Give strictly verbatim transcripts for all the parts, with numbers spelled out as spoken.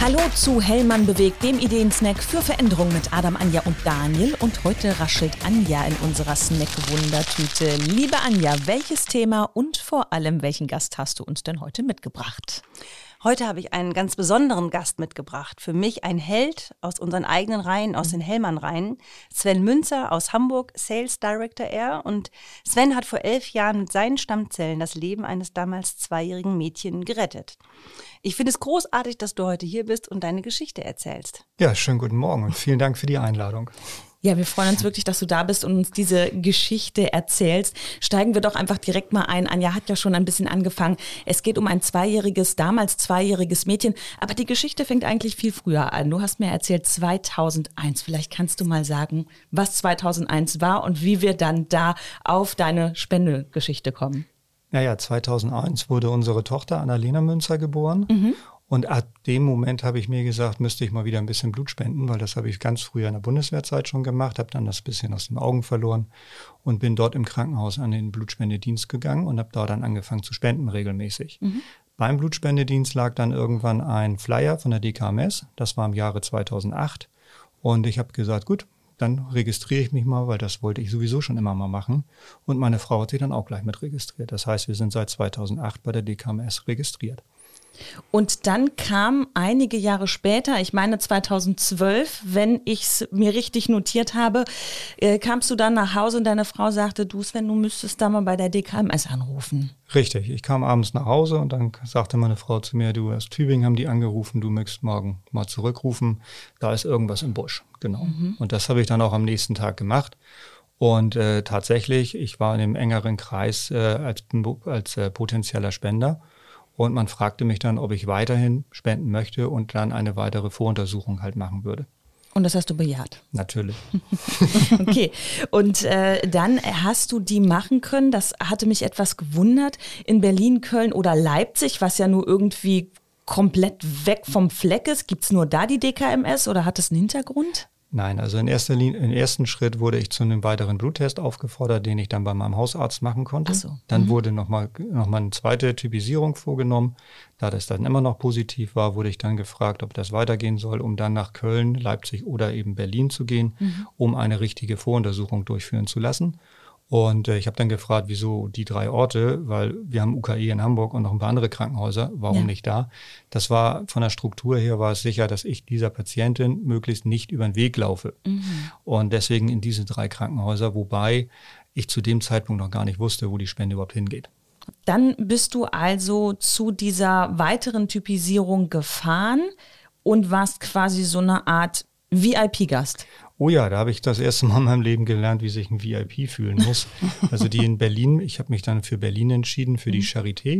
Hallo zu Hellmann bewegt, dem Ideensnack für Veränderung mit Adam, Anja und Daniel. Und heute raschelt Anja in unserer Snack-Wundertüte. Liebe Anja, welches Thema und vor allem welchen Gast hast du uns denn heute mitgebracht? Heute habe ich einen ganz besonderen Gast mitgebracht. Für mich ein Held aus unseren eigenen Reihen, aus den Hellmann-Reihen. Sven Münzer aus Hamburg, Sales Director er. Und Sven hat vor elf Jahren mit seinen Stammzellen das Leben eines damals zweijährigen Mädchens gerettet. Ich finde es großartig, dass du heute hier bist und deine Geschichte erzählst. Ja, schönen guten Morgen und vielen Dank für die Einladung. Ja, wir freuen uns wirklich, dass du da bist und uns diese Geschichte erzählst. Steigen wir doch einfach direkt mal ein. Anja hat ja schon ein bisschen angefangen. Es geht um ein zweijähriges, damals zweijähriges Mädchen. Aber die Geschichte fängt eigentlich viel früher an. Du hast mir erzählt zweitausendeins. Vielleicht kannst du mal sagen, was zweitausendeins war und wie wir dann da auf deine Spendegeschichte kommen. Naja, zweitausendeins wurde unsere Tochter Annalena Münzer geboren. Mhm. Und ab dem Moment habe ich mir gesagt, müsste ich mal wieder ein bisschen Blut spenden, weil das habe ich ganz früher in der Bundeswehrzeit schon gemacht, habe dann das bisschen aus den Augen verloren und bin dort im Krankenhaus an den Blutspendedienst gegangen und habe da dann angefangen zu spenden regelmäßig. Mhm. Beim Blutspendedienst lag dann irgendwann ein Flyer von der D K M S, das war im Jahre zweitausendacht und ich habe gesagt, gut, dann registriere ich mich mal, weil das wollte ich sowieso schon immer mal machen und meine Frau hat sich dann auch gleich mit registriert. Das heißt, wir sind seit zweitausendacht bei der D K M S registriert. Und dann kam einige Jahre später, ich meine zweitausendzwölf, wenn ich es mir richtig notiert habe, äh, kamst du dann nach Hause und deine Frau sagte, du Sven, du müsstest da mal bei der D K M S anrufen. Richtig, ich kam abends nach Hause und dann sagte meine Frau zu mir, du aus Tübingen haben die angerufen, du möchtest morgen mal zurückrufen, da ist irgendwas im Busch. Genau. Mhm. Und das habe ich dann auch am nächsten Tag gemacht. Und äh, tatsächlich, ich war in einem engeren Kreis äh, als, als äh, potenzieller Spender. Und man fragte mich dann, ob ich weiterhin spenden möchte und dann eine weitere Voruntersuchung halt machen würde. Und das hast du bejaht? Natürlich. Okay. Und äh, dann hast du die machen können. Das hatte mich etwas gewundert. In Berlin, Köln oder Leipzig, was ja nur irgendwie komplett weg vom Fleck ist. Gibt es nur da die D K M S oder hat das einen Hintergrund? Nein, also in erster Linie, im ersten Schritt wurde ich zu einem weiteren Bluttest aufgefordert, den ich dann bei meinem Hausarzt machen konnte. Ach so. Dann mhm. wurde nochmal noch mal eine zweite Typisierung vorgenommen. Da das dann immer noch positiv war, wurde ich dann gefragt, ob das weitergehen soll, um dann nach Köln, Leipzig oder eben Berlin zu gehen, mhm. um eine richtige Voruntersuchung durchführen zu lassen. Und äh, ich habe dann gefragt, wieso die drei Orte, weil wir haben U K E in Hamburg und noch ein paar andere Krankenhäuser, warum ja. nicht da? Das war von der Struktur her war es sicher, dass ich dieser Patientin möglichst nicht über den Weg laufe. Mhm. Und deswegen in diese drei Krankenhäuser, wobei ich zu dem Zeitpunkt noch gar nicht wusste, wo die Spende überhaupt hingeht. Dann bist du also zu dieser weiteren Typisierung gefahren und warst quasi so eine Art V I P-Gast. Oh ja, da habe ich das erste Mal in meinem Leben gelernt, wie sich ein V I P fühlen muss. Also die in Berlin, ich habe mich dann für Berlin entschieden, für die Charité.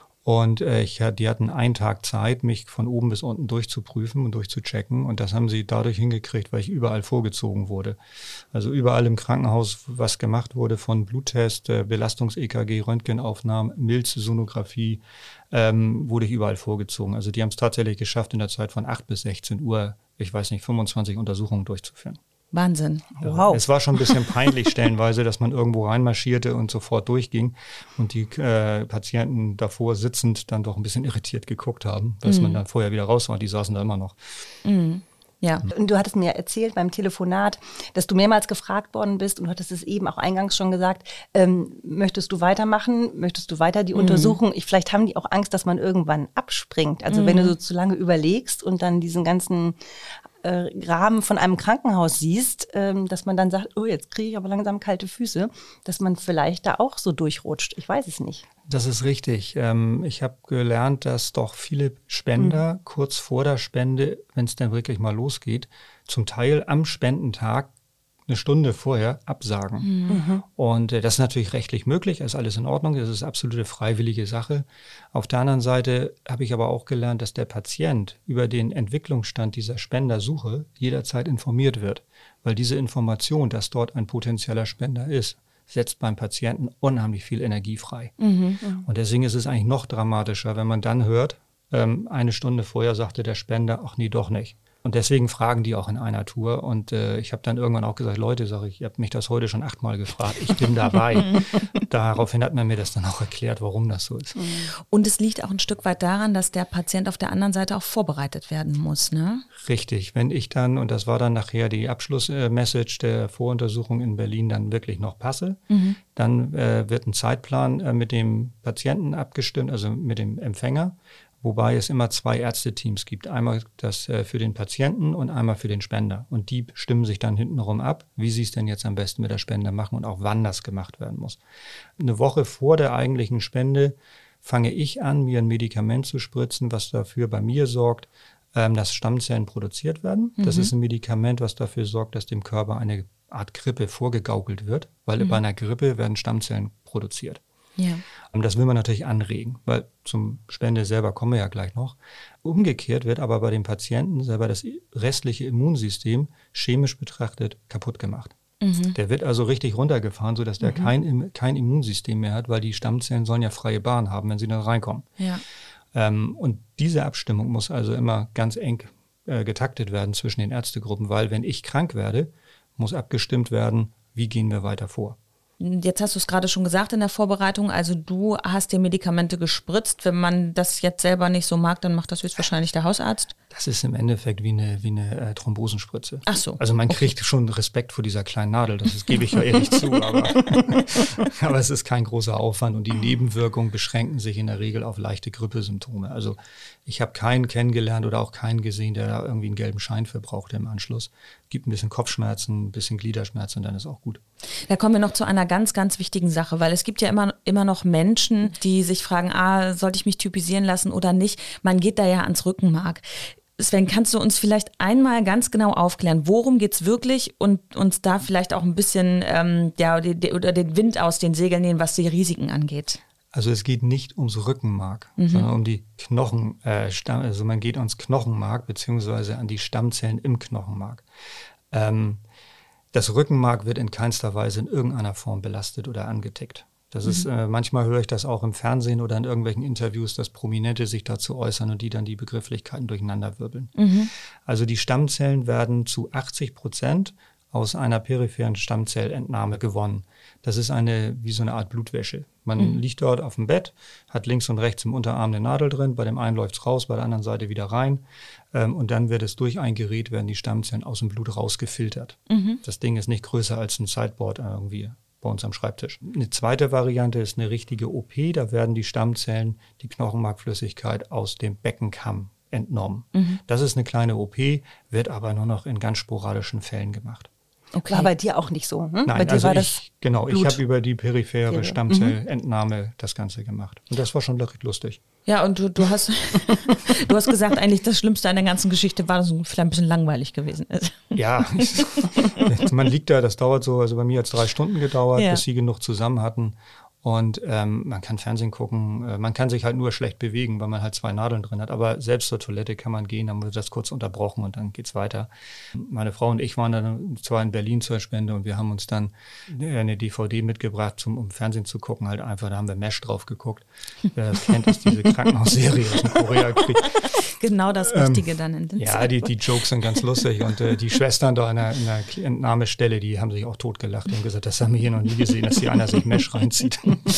Und äh, ich, die hatten einen Tag Zeit, mich von oben bis unten durchzuprüfen und durchzuchecken. Und das haben sie dadurch hingekriegt, weil ich überall vorgezogen wurde. Also überall im Krankenhaus, was gemacht wurde von Bluttest, äh, Belastungs-E K G, Röntgenaufnahmen, Milz-Sonographie, ähm, wurde ich überall vorgezogen. Also die haben es tatsächlich geschafft, in der Zeit von acht bis sechzehn Uhr, ich weiß nicht, fünfundzwanzig Untersuchungen durchzuführen. Wahnsinn. Ja, wow. Es war schon ein bisschen peinlich stellenweise, dass man irgendwo reinmarschierte und sofort durchging und die äh, Patienten davor sitzend dann doch ein bisschen irritiert geguckt haben, dass mm. man dann vorher wieder raus war. Die saßen da immer noch. Mm. Ja. Und du hattest mir erzählt beim Telefonat, dass du mehrmals gefragt worden bist und du hattest es eben auch eingangs schon gesagt, ähm, möchtest du weitermachen, möchtest du weiter die mm. Untersuchung? Ich, vielleicht haben die auch Angst, dass man irgendwann abspringt. Also mm. wenn du so zu lange überlegst und dann diesen ganzen äh, Rahmen von einem Krankenhaus siehst, ähm, dass man dann sagt, oh, jetzt kriege ich aber langsam kalte Füße, dass man vielleicht da auch so durchrutscht. Ich weiß es nicht. Das ist richtig. Ähm, ich habe gelernt, dass doch viele Spender mhm. kurz vor der Spende, wenn es dann wirklich mal losgeht, zum Teil am Spendentag eine Stunde vorher absagen. Mhm. Und äh, das ist natürlich rechtlich möglich, ist alles in Ordnung, das ist absolute freiwillige Sache. Auf der anderen Seite habe ich aber auch gelernt, dass der Patient über den Entwicklungsstand dieser Spendersuche jederzeit informiert wird, weil diese Information, dass dort ein potenzieller Spender ist, setzt beim Patienten unheimlich viel Energie frei. Mhm. Und deswegen ist es eigentlich noch dramatischer, wenn man dann hört, ähm, eine Stunde vorher sagte der Spender, ach nee, doch nicht. Und deswegen fragen die auch in einer Tour. Und äh, ich habe dann irgendwann auch gesagt, Leute, sage ich, ihr habt mich das heute schon achtmal gefragt, ich bin dabei. Daraufhin hat man mir das dann auch erklärt, warum das so ist. Und es liegt auch ein Stück weit daran, dass der Patient auf der anderen Seite auch vorbereitet werden muss, ne? Richtig. Wenn ich dann, und das war dann nachher die Abschlussmessage der Voruntersuchung in Berlin, dann wirklich noch passe, mhm. dann äh, wird ein Zeitplan äh, mit dem Patienten abgestimmt, also mit dem Empfänger. Wobei es immer zwei Ärzteteams gibt. Einmal das äh, für den Patienten und einmal für den Spender. Und die stimmen sich dann hintenrum ab, wie sie es denn jetzt am besten mit der Spende machen und auch wann das gemacht werden muss. Eine Woche vor der eigentlichen Spende fange ich an, mir ein Medikament zu spritzen, was dafür bei mir sorgt, ähm, dass Stammzellen produziert werden. Mhm. Das ist ein Medikament, was dafür sorgt, dass dem Körper eine Art Grippe vorgegaukelt wird, weil mhm. bei einer Grippe werden Stammzellen produziert. Ja. Und das will man natürlich anregen, weil zum Spende selber kommen wir ja gleich noch. Umgekehrt wird aber bei dem Patienten selber das restliche Immunsystem chemisch betrachtet kaputt gemacht. Mhm. Der wird also richtig runtergefahren, sodass der mhm. kein, kein Immunsystem mehr hat, weil die Stammzellen sollen ja freie Bahn haben, wenn sie dann reinkommen. Ja. Ähm, und diese Abstimmung muss also immer ganz eng äh, getaktet werden zwischen den Ärztegruppen, weil wenn ich krank werde, muss abgestimmt werden, wie gehen wir weiter vor. Jetzt hast du es gerade schon gesagt in der Vorbereitung, also du hast dir Medikamente gespritzt. Wenn man das jetzt selber nicht so mag, dann macht das höchstwahrscheinlich der Hausarzt. Das ist im Endeffekt wie eine, wie eine äh, Thrombosenspritze. Ach so. Also man kriegt okay. schon Respekt vor dieser kleinen Nadel, das ist, gebe ich ja ehrlich zu, aber, aber es ist kein großer Aufwand und die Nebenwirkungen beschränken sich in der Regel auf leichte Grippesymptome. Also ich habe keinen kennengelernt oder auch keinen gesehen, der da irgendwie einen gelben Schein für brauchte im Anschluss. Gibt ein bisschen Kopfschmerzen, ein bisschen Gliederschmerzen und dann ist auch gut. Da kommen wir noch zu einer ganz, ganz wichtigen Sache, weil es gibt ja immer, immer noch Menschen, die sich fragen, ah, sollte ich mich typisieren lassen oder nicht? Man geht da ja ans Rückenmark. Sven, kannst du uns vielleicht einmal ganz genau aufklären, worum geht's wirklich und uns da vielleicht auch ein bisschen ähm, ja, die, die, oder den Wind aus den Segeln nehmen, was die Risiken angeht? Also es geht nicht ums Rückenmark, mhm. sondern um die Knochen, äh, Stamm, also man geht ans Knochenmark beziehungsweise an die Stammzellen im Knochenmark. Ähm, das Rückenmark wird in keinster Weise in irgendeiner Form belastet oder angetickt. Das mhm. ist, äh, manchmal höre ich das auch im Fernsehen oder in irgendwelchen Interviews, dass Prominente sich dazu äußern und die dann die Begrifflichkeiten durcheinander wirbeln. Mhm. Also die Stammzellen werden zu achtzig Prozent aus einer peripheren Stammzellentnahme gewonnen. Das ist eine wie so eine Art Blutwäsche. Man mhm. liegt dort auf dem Bett, hat links und rechts im Unterarm eine Nadel drin, bei dem einen läuft es raus, bei der anderen Seite wieder rein ähm, und dann wird es durch ein Gerät, werden die Stammzellen aus dem Blut rausgefiltert. Mhm. Das Ding ist nicht größer als ein Sideboard irgendwie bei uns am Schreibtisch. Eine zweite Variante ist eine richtige O P, da werden die Stammzellen, die Knochenmarkflüssigkeit aus dem Beckenkamm entnommen. Mhm. Das ist eine kleine O P, wird aber nur noch in ganz sporadischen Fällen gemacht. Okay. War bei dir auch nicht so, hm? Nein, bei dir also war ich, das genau, Blut. Ich habe über die periphere mhm. Stammzellentnahme das Ganze gemacht. Und das war schon recht lustig. Ja, und du, du hast du hast gesagt, eigentlich das Schlimmste an der ganzen Geschichte war, dass es vielleicht ein bisschen langweilig gewesen ist. Ja, man liegt da, das dauert so, also bei mir hat es drei Stunden gedauert, ja. bis sie genug zusammen hatten. Und ähm, man kann Fernsehen gucken, äh, man kann sich halt nur schlecht bewegen, weil man halt zwei Nadeln drin hat. Aber selbst zur Toilette kann man gehen, dann wird das kurz unterbrochen und dann geht's weiter. Meine Frau und ich waren dann zwar in Berlin zur Spende und wir haben uns dann eine D V D mitgebracht, zum, um Fernsehen zu gucken. Halt einfach, da haben wir Mesh drauf geguckt. Wer das kennt, ist diese Krankenhausserie aus dem Koreakrieg. Genau das Richtige ähm, dann in den Ja, die, die Jokes sind ganz lustig und äh, die Schwestern da in der, in der Entnahmestelle, die haben sich auch totgelacht und gesagt, das haben wir hier noch nie gesehen, dass hier einer sich Mesh reinzieht.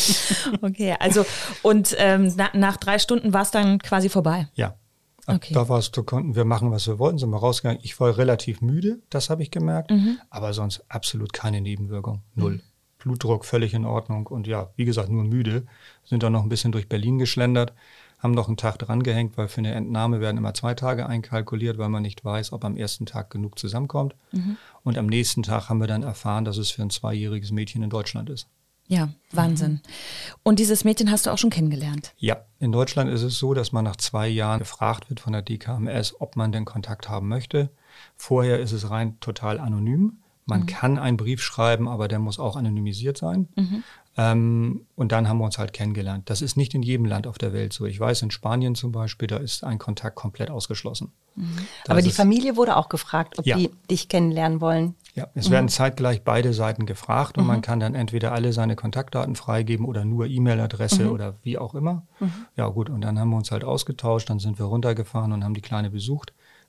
Okay, also und ähm, na, nach drei Stunden war es dann quasi vorbei? Ja, okay. Da war es, da konnten wir machen, was wir wollten, sind wir rausgegangen. Ich war relativ müde, das habe ich gemerkt, mhm. aber sonst absolut keine Nebenwirkung, null. Mhm. Blutdruck völlig in Ordnung und ja, wie gesagt, nur müde. Sind dann noch ein bisschen durch Berlin geschlendert, haben noch einen Tag dran gehängt, weil für eine Entnahme werden immer zwei Tage einkalkuliert, weil man nicht weiß, ob am ersten Tag genug zusammenkommt. Mhm. Und am nächsten Tag haben wir dann erfahren, dass es für ein zweijähriges Mädchen in Deutschland ist. Ja, Wahnsinn. Und dieses Mädchen hast du auch schon kennengelernt? Ja, in Deutschland ist es so, dass man nach zwei Jahren gefragt wird von der D K M S, ob man denn Kontakt haben möchte. Vorher ist es rein total anonym. Man mhm. kann einen Brief schreiben, aber der muss auch anonymisiert sein. Mhm. Ähm, und dann haben wir uns halt kennengelernt. Das ist nicht in jedem Land auf der Welt so. Ich weiß, in Spanien zum Beispiel, da ist ein Kontakt komplett ausgeschlossen. Mhm. Aber die Familie wurde auch gefragt, ob ja. die dich kennenlernen wollen. Ja, es mhm. werden zeitgleich beide Seiten gefragt und mhm. man kann dann entweder alle seine Kontaktdaten freigeben oder nur E-Mail-Adresse mhm. oder wie auch immer. Mhm. Ja gut, und dann haben wir uns halt ausgetauscht, dann sind wir runtergefahren und haben die Kleine besucht.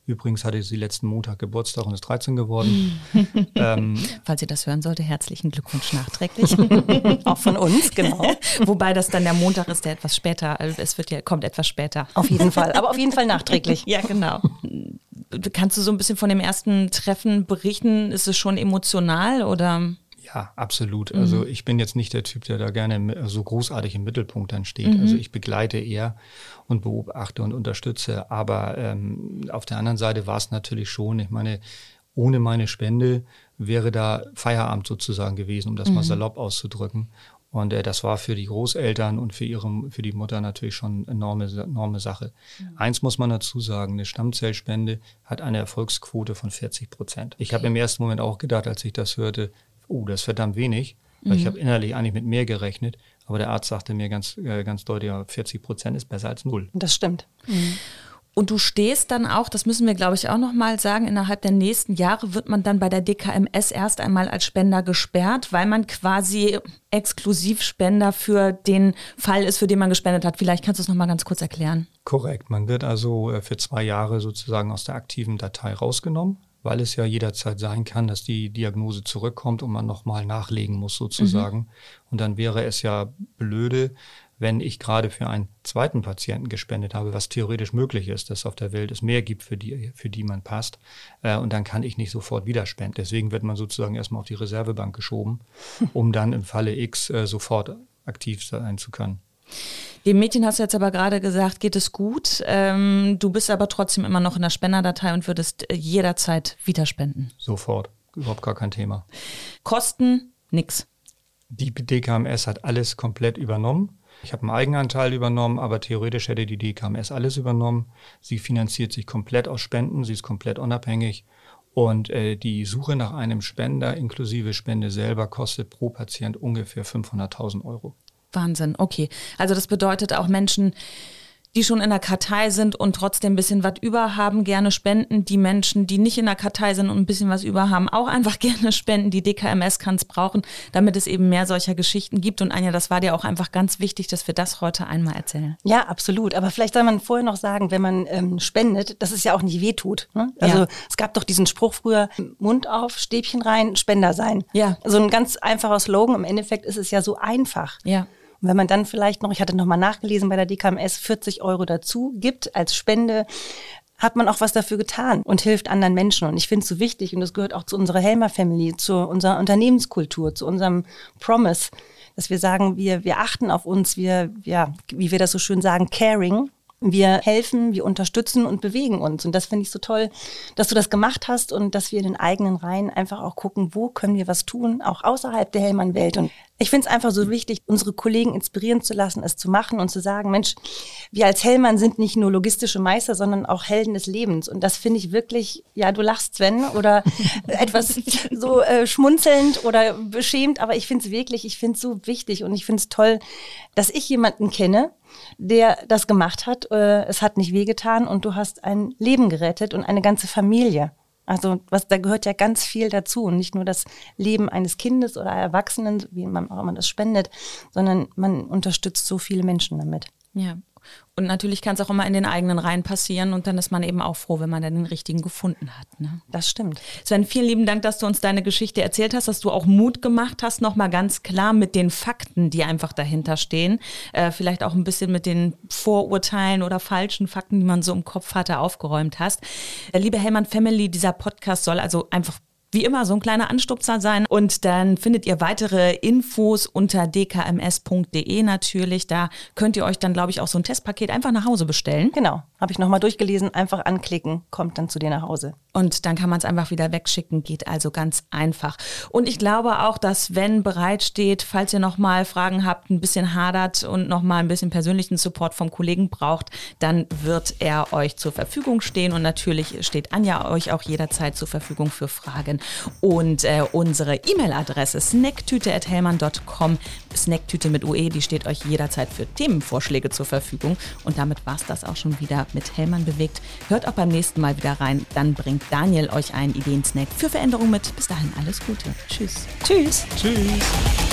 Übrigens hatte sie letzten Montag Geburtstag und ist dreizehn geworden. ähm, Falls ihr das hören sollte, herzlichen Glückwunsch nachträglich. Auch von uns, genau. Wobei das dann der Montag ist, der etwas später, es wird ja, kommt etwas später. Auf jeden Fall, aber auf jeden Fall nachträglich. Ja, genau. Kannst du so ein bisschen von dem ersten Treffen berichten? Ist es schon emotional oder? Ja, absolut. Mhm. Also ich bin jetzt nicht der Typ, der da gerne so großartig im Mittelpunkt dann steht. Mhm. Also ich begleite eher und beobachte und unterstütze. Aber ähm, auf der anderen Seite war es natürlich schon, ich meine, ohne meine Spende wäre da Feierabend sozusagen gewesen, um das mhm. mal salopp auszudrücken. Und äh, das war für die Großeltern und für ihre, für die Mutter natürlich schon eine enorme, enorme Sache. Mhm. Eins muss man dazu sagen, eine Stammzellspende hat eine Erfolgsquote von vierzig Prozent. Ich habe im ersten Moment auch gedacht, als ich das hörte, oh, das ist verdammt wenig. Weil mhm. ich habe innerlich eigentlich mit mehr gerechnet. Aber der Arzt sagte mir ganz, äh, ganz deutlich, vierzig Prozent ist besser als null. Das stimmt. Mhm. Und du stehst dann auch, das müssen wir glaube ich auch nochmal sagen, innerhalb der nächsten Jahre wird man dann bei der D K M S erst einmal als Spender gesperrt, weil man quasi Exklusivspender für den Fall ist, für den man gespendet hat. Vielleicht kannst du es nochmal ganz kurz erklären. Korrekt, man wird also für zwei Jahre sozusagen aus der aktiven Datei rausgenommen, weil es ja jederzeit sein kann, dass die Diagnose zurückkommt und man nochmal nachlegen muss sozusagen. Mhm. Und dann wäre es ja blöde, wenn ich gerade für einen zweiten Patienten gespendet habe, was theoretisch möglich ist, dass es auf der Welt es mehr gibt, für die, für die man passt. Äh, und dann kann ich nicht sofort wieder spenden. Deswegen wird man sozusagen erstmal auf die Reservebank geschoben, um dann im Falle X äh, sofort aktiv sein zu können. Dem Mädchen hast du jetzt aber gerade gesagt, geht es gut. Ähm, du bist aber trotzdem immer noch in der Spenderdatei und würdest jederzeit wieder spenden. Sofort, überhaupt gar kein Thema. Kosten, nix. Die D K M S hat alles komplett übernommen. Ich habe einen Eigenanteil übernommen, aber theoretisch hätte die D K M S alles übernommen. Sie finanziert sich komplett aus Spenden, sie ist komplett unabhängig. Und äh, die Suche nach einem Spender inklusive Spende selber kostet pro Patient ungefähr fünfhunderttausend Euro. Wahnsinn, okay. Also das bedeutet auch Menschen, die schon in der Kartei sind und trotzdem ein bisschen was über haben, gerne spenden. Die Menschen, die nicht in der Kartei sind und ein bisschen was über haben, auch einfach gerne spenden. Die D K M S kann es brauchen, damit es eben mehr solcher Geschichten gibt. Und Anja, das war dir auch einfach ganz wichtig, dass wir das heute einmal erzählen. Ja, absolut. Aber vielleicht soll man vorher noch sagen, wenn man ähm, spendet, dass es ja auch nicht wehtut. Ne? Also ja. Es gab doch diesen Spruch früher, Mund auf, Stäbchen rein, Spender sein. Ja. So ein ganz einfacher Slogan. Im Endeffekt ist es ja so einfach. Ja. Und wenn man dann vielleicht noch, ich hatte noch mal nachgelesen bei der D K M S, vierzig Euro dazu gibt als Spende, hat man auch was dafür getan und hilft anderen Menschen. Und ich finde es so wichtig, und das gehört auch zu unserer Helmer Family, zu unserer Unternehmenskultur, zu unserem Promise, dass wir sagen, wir, wir achten auf uns, wir, ja, wie wir das so schön sagen, caring. Wir helfen, wir unterstützen und bewegen uns. Und das finde ich so toll, dass du das gemacht hast und dass wir in den eigenen Reihen einfach auch gucken, wo können wir was tun, auch außerhalb der Hellmann-Welt. Und ich finde es einfach so wichtig, unsere Kollegen inspirieren zu lassen, es zu machen und zu sagen, Mensch, wir als Hellmann sind nicht nur logistische Meister, sondern auch Helden des Lebens. Und das finde ich wirklich, ja, du lachst, Sven, oder etwas so äh, schmunzelnd oder beschämt, aber ich finde es wirklich, ich finde es so wichtig und ich finde es toll, dass ich jemanden kenne, der das gemacht hat. Äh, es hat nicht wehgetan und du hast ein Leben gerettet und eine ganze Familie. Also was, da gehört ja ganz viel dazu und nicht nur das Leben eines Kindes oder Erwachsenen, wie man auch immer das spendet, sondern man unterstützt so viele Menschen damit. Ja. Und natürlich kann es auch immer in den eigenen Reihen passieren und dann ist man eben auch froh, wenn man dann den richtigen gefunden hat. Ne? Das stimmt. Sven, vielen lieben Dank, dass du uns deine Geschichte erzählt hast, dass du auch Mut gemacht hast, nochmal ganz klar mit den Fakten, die einfach dahinter stehen, äh, vielleicht auch ein bisschen mit den Vorurteilen oder falschen Fakten, die man so im Kopf hatte, aufgeräumt hast. Äh, liebe Hellmann Family, dieser Podcast soll also einfach wie immer so ein kleiner Anstupser sein und dann findet ihr weitere Infos unter d k m s punkt d e natürlich. Da könnt ihr euch dann, glaube ich, auch so ein Testpaket einfach nach Hause bestellen. Genau, habe ich nochmal durchgelesen, einfach anklicken, kommt dann zu dir nach Hause. Und dann kann man es einfach wieder wegschicken, geht also ganz einfach. Und ich glaube auch, dass Sven bereitsteht, falls ihr nochmal Fragen habt, ein bisschen hadert und nochmal ein bisschen persönlichen Support vom Kollegen braucht, dann wird er euch zur Verfügung stehen und natürlich steht Anja euch auch jederzeit zur Verfügung für Fragen. Und äh, unsere E-Mail-Adresse snacktüte at hellmann punkt com, Snacktüte mit U E, die steht euch jederzeit für Themenvorschläge zur Verfügung. Und damit war es das auch schon wieder mit Hellmann bewegt. Hört auch beim nächsten Mal wieder rein, dann bringt Daniel euch einen Ideensnack für Veränderung mit. Bis dahin alles Gute. Tschüss. Tschüss. Tschüss.